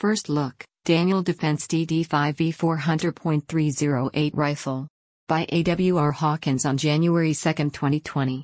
First look, Daniel Defense DD5V4 Hunter.308 Rifle. By AWR Hawkins on January 2, 2020.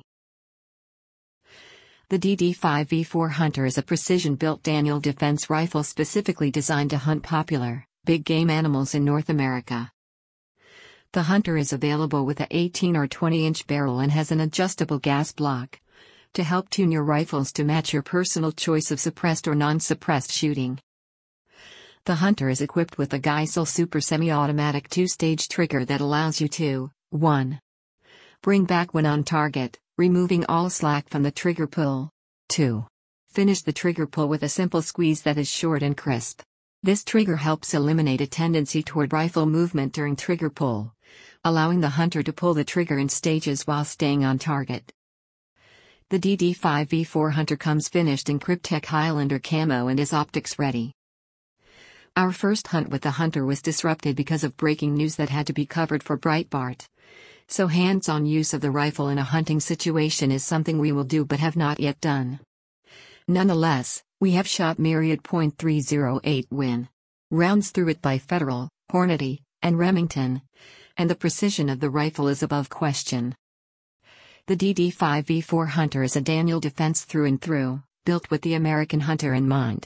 The DD5V4 Hunter is a precision-built Daniel Defense rifle specifically designed to hunt popular, big game animals in North America. The Hunter is available with a 18 or 20-inch barrel and has an adjustable gas block to help tune your rifles to match your personal choice of suppressed or non-suppressed shooting. The Hunter is equipped with a Geissele Super Semi-Automatic 2-stage trigger that allows you to 1. Bring back when on target, removing all slack from the trigger pull. 2. Finish the trigger pull with a simple squeeze that is short and crisp. This trigger helps eliminate a tendency toward rifle movement during trigger pull, allowing the hunter to pull the trigger in stages while staying on target. The DD5V4 Hunter comes finished in Kryptek Highlander camo and is optics ready. Our first hunt with the Hunter was disrupted because of breaking news that had to be covered for Breitbart. So hands-on use of the rifle in a hunting situation is something we will do but have not yet done. Nonetheless, we have shot myriad .308 Win rounds through it by Federal, Hornady, and Remington, and the precision of the rifle is above question. The DD5V4 Hunter is a Daniel Defense through and through, built with the American hunter in mind.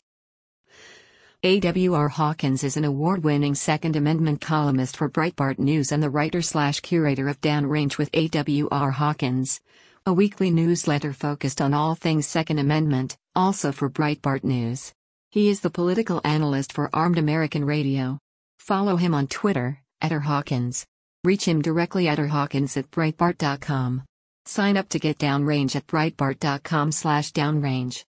AWR Hawkins is an award-winning Second Amendment columnist for Breitbart News and the writer/curator of Downrange with AWR Hawkins, a weekly newsletter focused on all things Second Amendment, also for Breitbart News. He is the political analyst for Armed American Radio. Follow him on Twitter, @rhawkins. Reach him directly at rhawkins@breitbart.com. Sign up to get Downrange at breitbart.com/downrange.